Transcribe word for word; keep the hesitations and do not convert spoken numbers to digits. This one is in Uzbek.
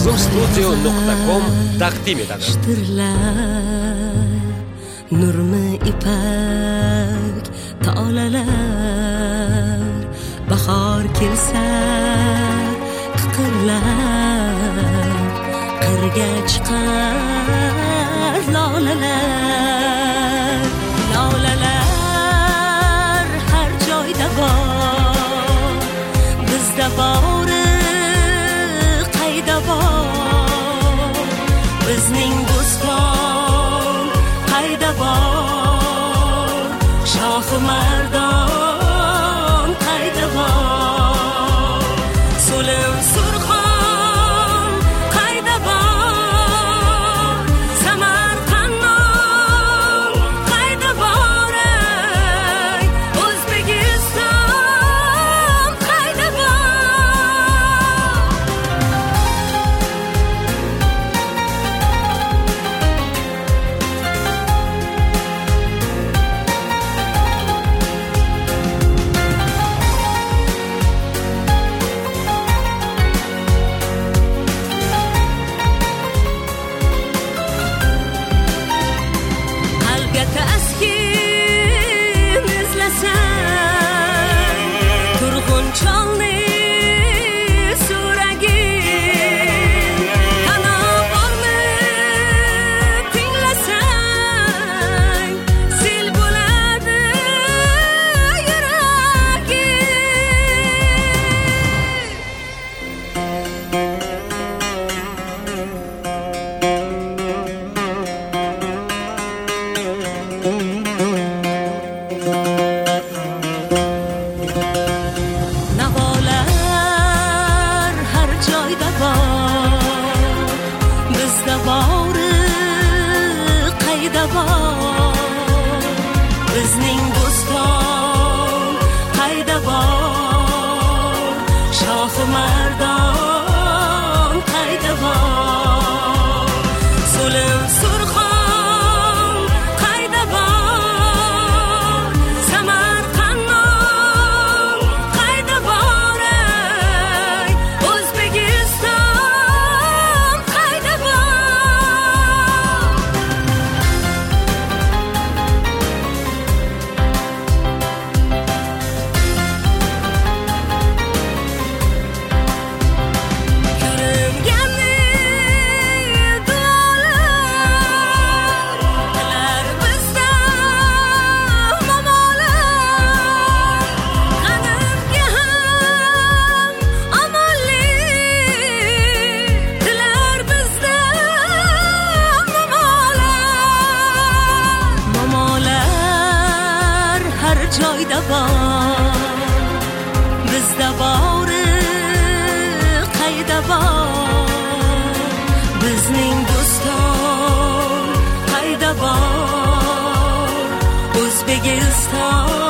zoomstudio nuqta com taqdim etadi. Nurmi ipak tolalar, bahor kelsa qiqirlar, qirga chiqar lolalar. Lolalar har joyda bor, bizda bori qayda bor, bizning bo'ston qayda bor, shohi mardon qayda bor, so'lim surxon qayda bor, Samarqandon qayda bor, O'zbekiston qayda bor. Navolar har joyda bor, bizda bori qayda bor, bizning bo'ston qayda bor, shohi mardon qayda bor, so'lim surxon qayda bor, Samarqandon qayda bor, O'zbekiston qayda bor. Ko'ringanni duolar qilar bizda momolar, g'animga ham omonlik tilar bizda momolar. Momolar har joyda bor, bizda bori qayda bor, bizning bo'ston qayda bor, O'zbekiston